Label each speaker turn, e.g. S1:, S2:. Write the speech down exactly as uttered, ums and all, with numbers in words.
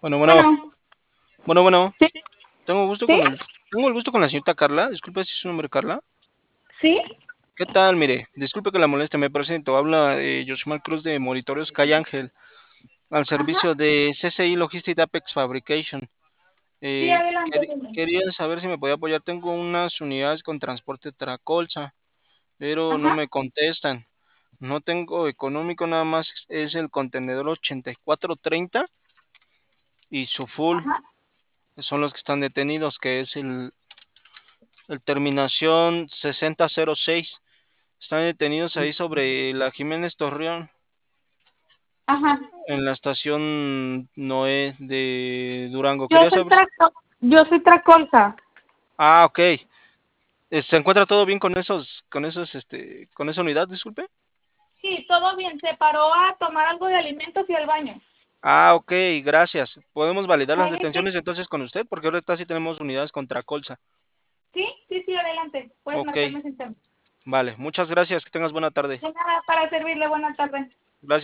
S1: Bueno, bueno,
S2: Bueno,
S1: bueno, bueno.
S2: sí,
S1: Tengo gusto
S2: sí,
S1: con el, tengo el gusto con la señorita Carla. Disculpe si es su nombre Carla.
S2: sí,
S1: ¿Qué tal? Mire, disculpe que la moleste, me presento. Habla eh, Josimar Cruz de Monitoreos Calle Ángel, al
S2: ajá,
S1: servicio de C C I Logistic Apex Fabrication.
S2: sí,
S1: Eh,
S2: adelante,
S1: quer-
S2: dime.
S1: Quería saber si me podía apoyar. Tengo unas unidades con transporte Tracolsa, pero no
S2: Ajá,
S1: me contestan. No tengo económico, nada más es el contenedor ochenta y cuatro treinta y su full.
S2: ajá,
S1: Son los que están detenidos, que es el, el terminación sesenta cero seis. Están detenidos ahí sobre la Jiménez Torreón,
S2: ajá.
S1: en la estación Noé de Durango.
S2: Yo
S1: Quería
S2: soy
S1: saber si...
S2: traco, yo soy tracolsa.
S1: Ah, ok. Eh, ¿Se encuentra todo bien con esos, con esos, este, con esa unidad? Disculpe.
S2: Sí, todo bien, se paró a tomar algo de alimentos y al baño.
S1: Ah, ok, gracias. ¿Podemos validar
S2: ¿No
S1: las
S2: hay de qué?
S1: detenciones entonces con usted? Porque ahorita sí tenemos unidades contra Colsa.
S2: Sí, sí, sí, adelante. Puedes
S1: Ok,
S2: marcarme sin tema.
S1: vale. Muchas gracias. Que tengas buena tarde.
S2: De nada, para servirle, buena tarde.